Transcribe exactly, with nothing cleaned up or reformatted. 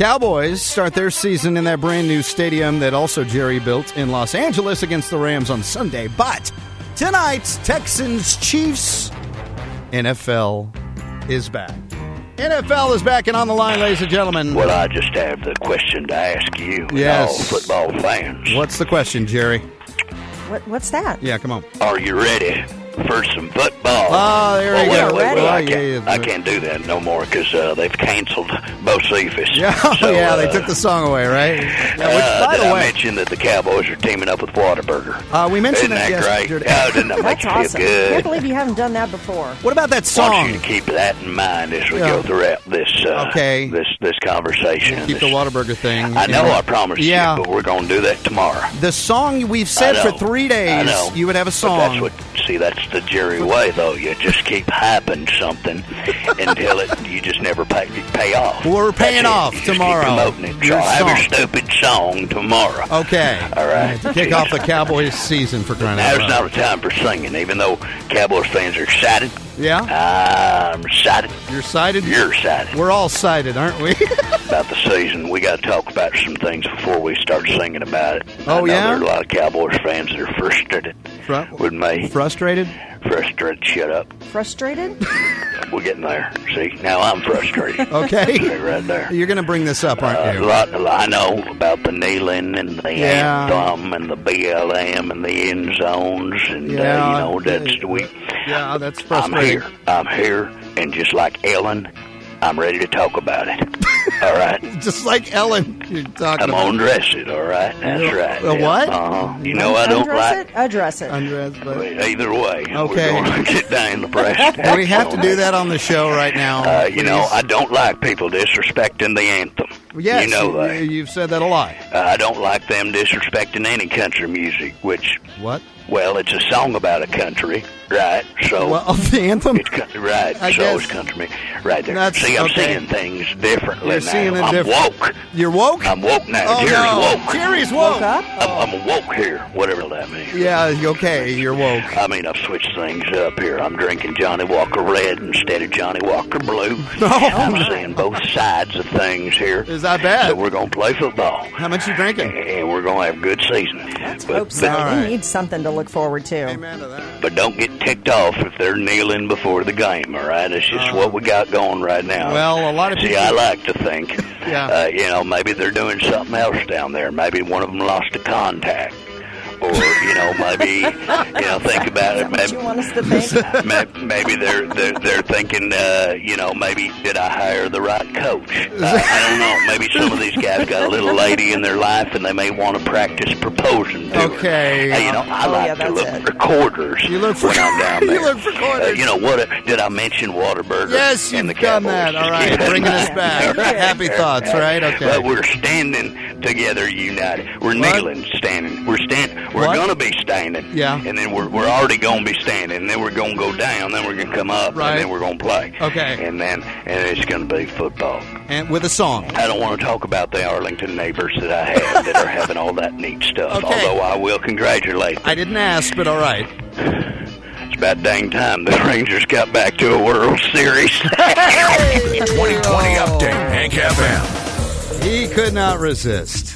Cowboys start their season in that brand new stadium that also Jerry built in Los Angeles against the Rams on Sunday. But tonight, Texans Chiefs, N F L is back. N F L is back and on the line, ladies and gentlemen. Well, I just have the question to ask you, yes. all football fans. What's the question, Jerry? What, what's that? Yeah, come on. Are you ready for some football? Oh, there well, you wait, go. Wait, wait, well, I, yeah, can't, yeah, I can't do that no more because uh, they've canceled Bocephus. Yeah, so, yeah, uh, they took the song away, right? Yeah, which, uh, by did the I way, mention that the Cowboys are teaming up with Whataburger? Uh, we mentioned Isn't that that yesterday. great? Oh, didn't that make That's you awesome. feel good? Can't believe you haven't done that before. What about that I song? want you to keep that in mind as we Yeah. go throughout this uh, Okay. this this conversation. Keep the This- Whataburger thing. I know you I promised Yeah. you, but we're going to do that tomorrow. The song we've said I for know. three days, I know. you would have a But song. that's what. See, that's the Jerry way, though. You just keep hyping something until it you just never pay, pay off. Well, we're paying That's it. off You just tomorrow. Keep promoting it. Your So I have song. a stupid song tomorrow. Okay. All right. To kick off the Cowboys season for crying out Now's loud. not a time for singing, even though Cowboys fans are excited. Yeah? I'm excited. You're excited? You're excited We're all excited, aren't we? about the season. We got to talk about some things before we start singing about it. Oh, I know yeah? there are a lot of Cowboys fans that are frustrated Fru- with me. Frustrated? Frustrated. Shut up. Frustrated? We're getting there. See, now I'm frustrated. Okay. See, right there. You're going to bring this up, aren't Uh, you? a lot, a lot, I know about the kneeling and the Yeah. anthem and the B L M and the end zones and Yeah. uh, you know that's we. Yeah, that's I'm frustrating. here. I'm here, and just like Ellen, I'm ready to talk about it. All right. Just like Ellen, you're talking I'm about. gonna dress it. All right. That's A- right. a what? Uh-huh. You know I don't Undress like. it? Address it. Undressed, but Either way, Okay. we're going to get down the press. do we have to do that on the show right now? Uh, you know, please? I don't like people disrespecting the anthem. Yes, you know that. you- you've said that a lot. Uh, I don't like them disrespecting any country music, which, What? well, it's a song about a country, right? So, Well, the anthem? it's co- right. I so guess- it's country music, right there. That's- See, I'm okay. seeing things differently You're now. seeing it I'm different. woke. You're woke? I'm woke now. Oh, Jerry's no. woke. Jerry's woke. Woke up? I'm, I'm woke here, whatever that means. Yeah, okay, you're woke. I mean, I've switched things up here. I'm drinking Johnny Walker Red instead of Johnny Walker Blue. I'm seeing both sides of things here. Is that bad? So we're going to play football. How much you drinking? And we're going to have a good season. Let's But, hope so. but, All We right. need something to look forward to. Amen to that. but don't get ticked off if they're kneeling before the game, all right? It's just Uh, what we got going right now. Well, a lot of See, people... I like to think, Yeah. uh, you know, maybe they're doing something else down there. Maybe one of them lost a contact. Or, you know, maybe, you know, think about it. What Maybe, you want us to think? May- Maybe they're they're, they're thinking, uh, you know, maybe did I hire the right coach? Uh, I don't know. Maybe some of these guys got a little lady in their life, and they may want to practice proposing to her. Okay. Hey, you know, I Oh, like yeah, to that's look it. for quarters You look for- when I'm down there. You look for quarters. Uh, you know what? Did I mention Whataburger? Yes, and you've the done Cowboys? that. All Just right, keep that in bringing us mind. back. All right. Happy thoughts, right? Okay. But we're standing together, united. We're What? kneeling, standing. We're standing. We're What? going to be standing. Yeah. And then we're we're already going to be standing. And then we're going to go down. Then we're going to come up. Right. And then we're going to play. Okay. And then and it's going to be football. And with a song. I don't want to talk about the Arlington neighbors that I have that are having all that neat stuff. Okay. Although I will congratulate them. I didn't ask, but all right. It's about dang time the Rangers got back to a World Series. twenty twenty update, Hank F M. He could not resist.